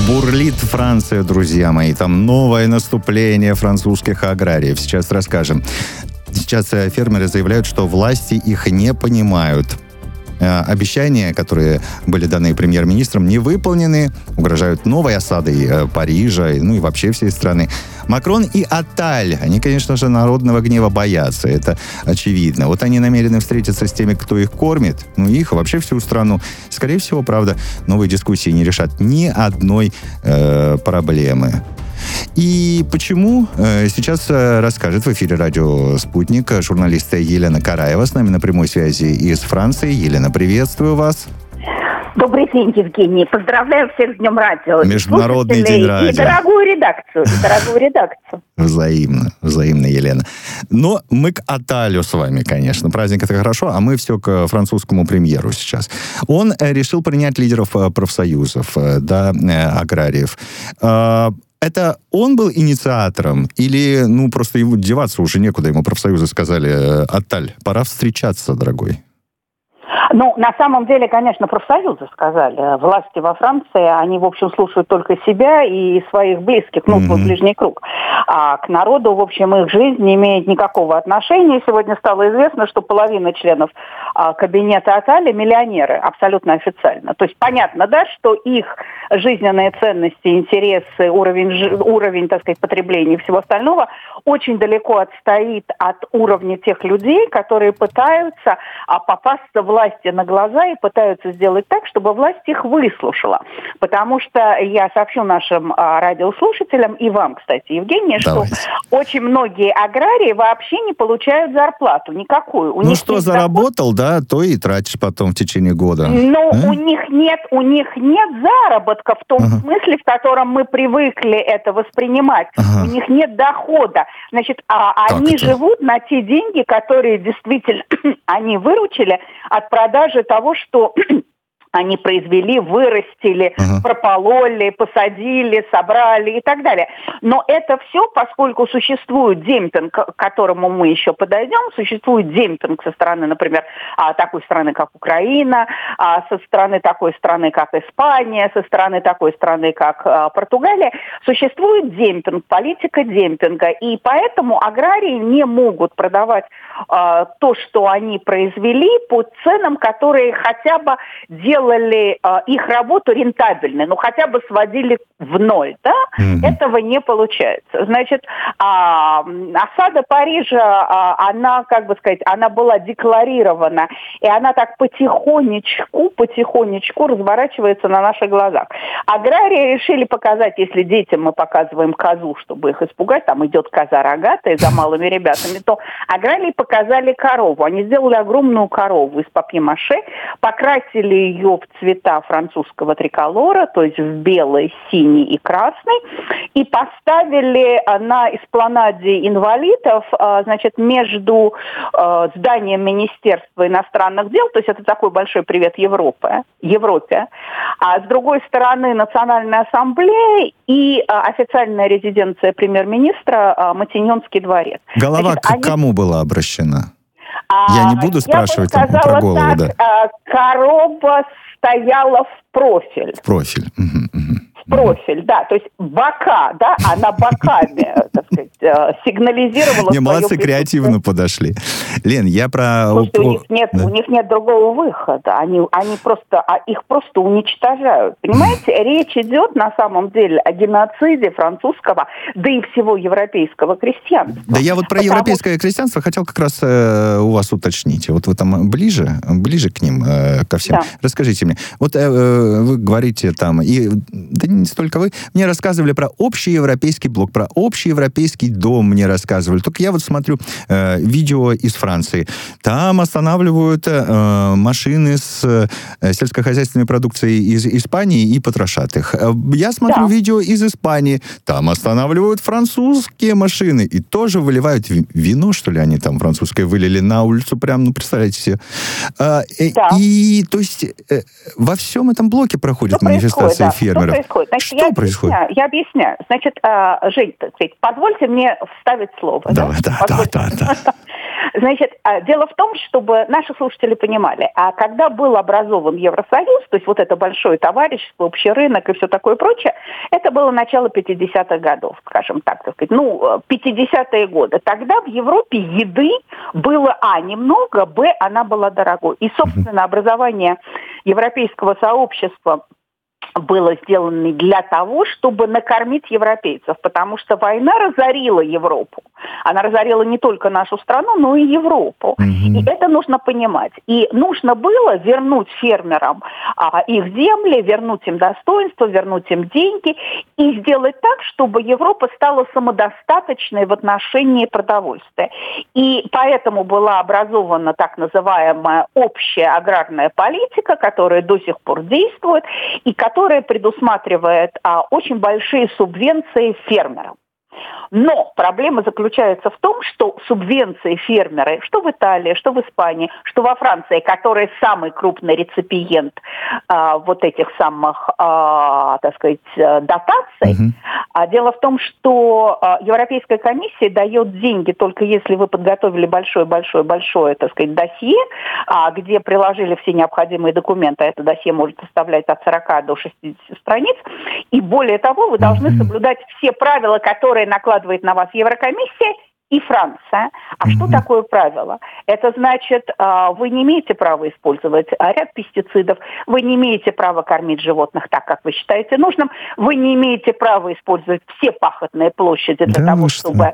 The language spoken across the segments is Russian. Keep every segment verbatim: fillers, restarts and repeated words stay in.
Бурлит Франция, друзья мои. Там новое наступление французских аграриев. Сейчас расскажем. Сейчас фермеры заявляют, что власти их не понимают. Обещания, которые были даны премьер-министром, не выполнены. Угрожают новой осадой Парижа, ну и вообще всей страны. Макрон и Атталь, они, конечно же, народного гнева боятся. Это очевидно. Вот они намерены встретиться с теми, кто их кормит. Ну, их, вообще всю страну. Скорее всего, правда, новые дискуссии не решат ни одной э, проблемы. И почему, сейчас расскажет в эфире радио «Спутник» журналист Елена Караева. С нами на прямой связи из Франции. Елена, приветствую вас. Добрый день, Евгений. Поздравляю всех с Днем радио. Международный день радио. И дорогую редакцию. И дорогую редакцию. Взаимно, взаимно, Елена. Но мы к Атталю с вами, конечно. Праздник — это хорошо, а мы все к французскому премьеру сейчас. Он решил принять лидеров профсоюзов, да, аграриев. Это он был инициатором? Или, ну, просто ему деваться уже некуда? Ему профсоюзы сказали: Атталь, пора встречаться, дорогой. Ну, на самом деле, конечно, профсоюзы сказали. Власти во Франции, они, в общем, слушают только себя и своих близких, ну, свой mm-hmm. ближний круг. А к народу, в общем, их жизнь не имеет никакого отношения. Сегодня стало известно, что половина членов а, кабинета Атталя миллионеры, абсолютно официально. То есть понятно, да, что их жизненные ценности, интересы, уровень, уровень, так сказать, потребления и всего остального очень далеко отстоит от уровня тех людей, которые пытаются а, попасться власти на глаза и пытаются сделать так, чтобы власть их выслушала. Потому что я сообщу нашим а, радиослушателям и вам, кстати, Евгений, Давайте. что очень многие аграрии вообще не получают зарплату никакую. У ну них что, заработал, доход, да, то и тратишь потом в течение года. Но а? у них нет, у них нет заработка в том ага. смысле, в котором мы привыкли это воспринимать. Ага. У них нет дохода. Значит, а они это? живут на те деньги, которые действительно они выручили от продажи того, что они произвели, вырастили, ага. пропололи, посадили, собрали и так далее. Но это все, поскольку существует демпинг, к которому мы еще подойдем, существует демпинг со стороны, например, такой страны, как Украина, со стороны такой страны, как Испания, со стороны такой страны, как Португалия, существует демпинг, политика демпинга. И поэтому аграрии не могут продавать то, что они произвели, по ценам, которые хотя бы делают делали э, их работу рентабельной, ну хотя бы сводили в ноль, да? Mm-hmm. Этого не получается. Значит, э, осада Парижа, э, она, как бы сказать, она была декларирована, и она так потихонечку, потихонечку разворачивается на наших глазах. Аграрии решили показать, если детям мы показываем козу, чтобы их испугать, там идет коза рогатая за малыми ребятами, то аграрии показали корову. Они сделали огромную корову из папье-маше, покрасили ее в цвета французского триколора, то есть в белый, синий и красный, и поставили на эспланаде инвалидов, значит, между зданием Министерства иностранных дел, то есть это такой большой привет Европе, Европе, а с другой стороны Национальная ассамблея и официальная резиденция премьер-министра Матиньонский дворец. Голова Значит, к они... кому была обращена? Я не буду спрашивать Я бы сказала про голову, так, да. Корова стояла в профиль. В профиль. Угу, угу. Профиль, да, то есть бока, да, она боками, так сказать, сигнализировала. Не, молодцы, креативно подошли. Лен, я про... Слушайте, у них нет, да. у них нет другого выхода, они, они просто, их просто уничтожают. Понимаете, речь идет на самом деле о геноциде французского, да и всего европейского крестьянства. Да я вот про Потому... европейское крестьянство хотел как раз э, у вас уточнить. Вот вы там ближе, ближе к ним, э, ко всем. Да. Расскажите мне, вот э, вы говорите там, и да не столько вы, мне рассказывали про общий европейский блок, про общий европейский дом мне рассказывали. Только я вот смотрю э, видео из Франции. Там останавливают э, машины с э, сельскохозяйственной продукцией из Испании и потрошат их. Я смотрю да. видео из Испании. Там останавливают французские машины и тоже выливают вино, что ли, они там французское вылили на улицу прям, ну, представляете себе. Э, да. И, то есть, э, во всем этом блоке проходят что манифестации да. фермеров. Что Значит, что я происходит? Объясняю, я объясняю. Значит, Жень, так сказать, позвольте мне вставить слово. Давай, да, да, да, да, да. Значит, дело в том, чтобы наши слушатели понимали, а когда был образован Евросоюз, то есть вот это большое товарищество, общий рынок и все такое прочее, это было начало пятидесятых годов, скажем так, так сказать, ну, пятидесятые годы. Тогда в Европе еды было, а, немного, б, она была дорогой. И, собственно, образование европейского сообщества было сделано для того, чтобы накормить европейцев, потому что война разорила Европу. Она разорила не только нашу страну, но и Европу. Mm-hmm. И это нужно понимать. И нужно было вернуть фермерам а, их земли, вернуть им достоинство, вернуть им деньги и сделать так, чтобы Европа стала самодостаточной в отношении продовольствия. И поэтому была образована так называемая общая аграрная политика, которая до сих пор действует и которая которая предусматривает а, очень большие субвенции фермерам. Но проблема заключается в том, что субвенции фермеры, что в Италии, что в Испании, что во Франции, которые самый крупный реципиент а, вот этих самых, а, так сказать, дотаций, mm-hmm. а, дело в том, что а, Европейская комиссия дает деньги только если вы подготовили большое-большое-большое, так сказать, досье, а, где приложили все необходимые документы, а это досье может составлять от сорока до шестидесяти страниц, и более того, вы должны mm-hmm. соблюдать все правила, которые накладывает на вас Еврокомиссия и Франция. А mm-hmm. что такое правило? Это значит, вы не имеете права использовать ряд пестицидов, вы не имеете права кормить животных так, как вы считаете нужным, вы не имеете права использовать все пахотные площади для да, того, чтобы...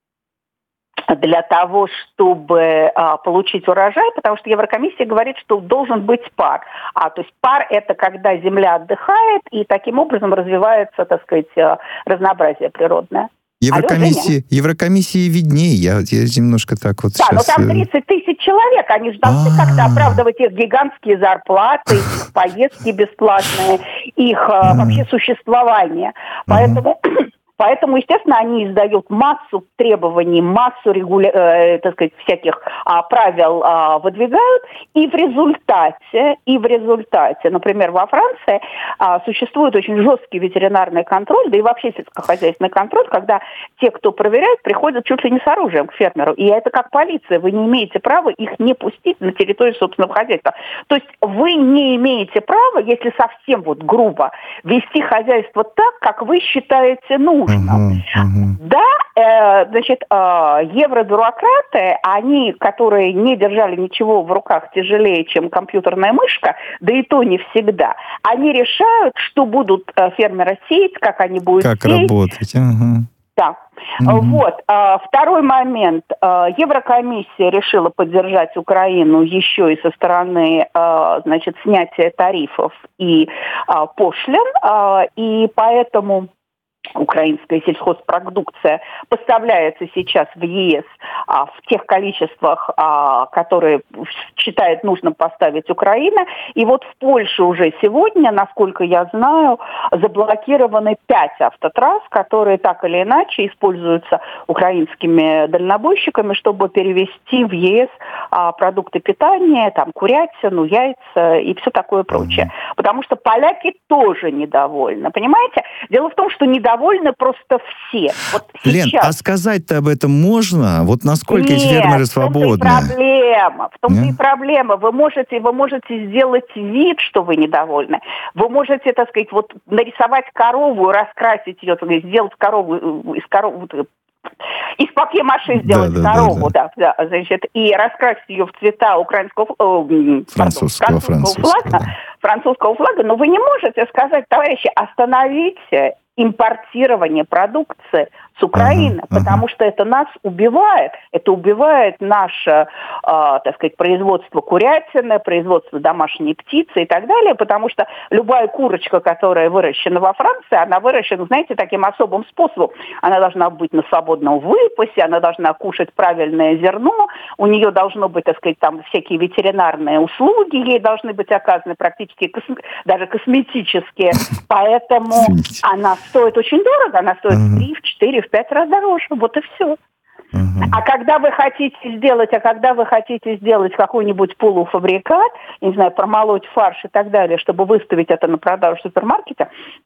для того, чтобы а, получить урожай, потому что Еврокомиссия говорит, что должен быть пар. А, то есть пар – это когда земля отдыхает, и таким образом развивается, так сказать, разнообразие природное. Еврокомиссии, Еврокомиссии виднее, я, я немножко так вот да, сейчас... но там тридцать тысяч человек, они же должны А-а-а. как-то оправдывать их гигантские зарплаты, их поездки бесплатные, их а, вообще существование. Поэтому... Поэтому, естественно, они издают массу требований, массу регуля... э, так сказать, всяких а, правил а, выдвигают, и в результате, и в результате, например, во Франции а, существует очень жесткий ветеринарный контроль, да и вообще сельскохозяйственный контроль, когда те, кто проверяет, приходят чуть ли не с оружием к фермеру. И это как полиция, вы не имеете права их не пустить на территорию собственного хозяйства. То есть вы не имеете права, если совсем вот грубо, вести хозяйство так, как вы считаете нужным. Uh-huh, uh-huh. Да, э, значит, э, евробюрократы, они, которые не держали ничего в руках тяжелее, чем компьютерная мышка, да и то не всегда, они решают, что будут э, фермеры сеять, как они будут как сеять. Как работать. Uh-huh. Да. Uh-huh. Вот. Э, второй момент. Э, Еврокомиссия решила поддержать Украину еще и со стороны, э, значит, снятия тарифов и э, пошлин, э, и поэтому... Украинская сельхозпродукция поставляется сейчас в ЕС а, в тех количествах, а, которые считает нужным поставить Украина. И вот в Польше уже сегодня, насколько я знаю, заблокированы пять автотрасс, которые так или иначе используются украинскими дальнобойщиками, чтобы перевести в ЕС а, продукты питания, там курятину, яйца и все такое прочее. Потому что поляки тоже недовольны. Понимаете? Дело в том, что недовольны довольны просто все. Вот Лен, а сказать-то об этом можно? Вот насколько Нет, эти фермеры свободны? в том-то и проблема. В том-то и проблема. Вы можете, вы можете сделать вид, что вы недовольны. Вы можете, так сказать, вот нарисовать корову, раскрасить ее, так сказать, сделать корову из коровы, из папье-маше сделать да, корову, да, да. Да, да, значит, и раскрасить ее в цвета украинского, э, французского, пардон, французского, французского флага, да. французского флага, но вы не можете сказать, товарищи, остановите импортирование продукции с Украины, uh-huh, потому uh-huh. что это нас убивает. Это убивает наше, э, так сказать, производство курятины, производство домашней птицы и так далее, потому что любая курочка, которая выращена во Франции, она выращена, знаете, таким особым способом. Она должна быть на свободном выпасе, она должна кушать правильное зерно, у нее должно быть, так сказать, там всякие ветеринарные услуги, ей должны быть оказаны практически косм... даже косметические, поэтому она стоит очень дорого, она стоит в три, в четыре, в пять раз дороже, вот и все. Uh-huh. А когда вы хотите сделать, а когда вы хотите сделать какой-нибудь полуфабрикат, не знаю, промолоть фарш и так далее, чтобы выставить это на продажу в супермаркете,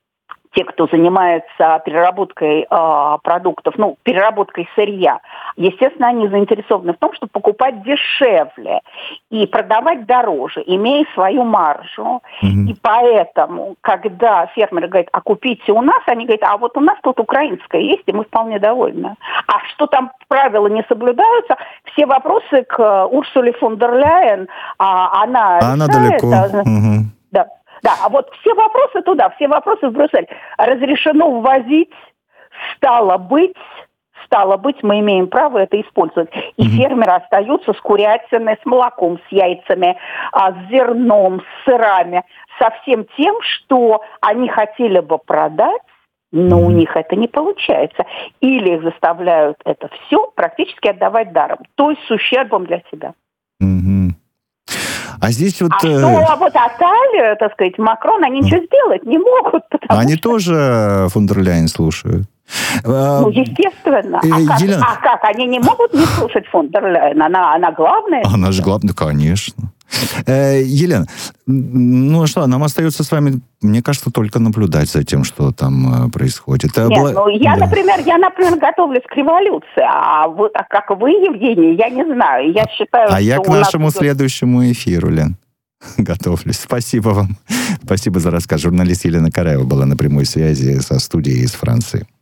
те, кто занимается переработкой э, продуктов, ну, переработкой сырья, естественно, они заинтересованы в том, чтобы покупать дешевле и продавать дороже, имея свою маржу. Mm-hmm. И поэтому, когда фермеры говорят, а купите у нас, они говорят, а вот у нас тут украинское есть, и мы вполне довольны. А что там правила не соблюдаются, все вопросы к Урсуле фон дер Ляйен, а она а решает. Она далеко. Mm-hmm. Да. Да, а вот все вопросы туда, все вопросы в Брюссель. Разрешено ввозить, стало быть, стало быть, мы имеем право это использовать. И mm-hmm. фермеры остаются с курятиной, с молоком, с яйцами, с зерном, с сырами, со всем тем, что они хотели бы продать, но mm-hmm. у них это не получается. Или их заставляют это все практически отдавать даром, то есть с ущербом для себя. Mm-hmm. А здесь вот... А что вот Аталия, так сказать, Макрон, они ничего сделать не могут. Они что... тоже фон дер Ляйен слушают. Ну, естественно. А, Елена... как, а как? Они не могут не слушать фон дер Ляйен? Она, она главная? Она же главная, конечно. Э, Елена, ну что, нам остается с вами, мне кажется, только наблюдать за тем, что там происходит. Нет, Бла... ну я, да. например, я, например, готовлюсь к революции, а, вы, а как вы, Евгений, я не знаю. Я считаю, а что я к нашему нас... следующему эфиру, Лен, готовлюсь. Спасибо вам. Спасибо за рассказ. Журналист Елена Караева была на прямой связи со студией из Франции.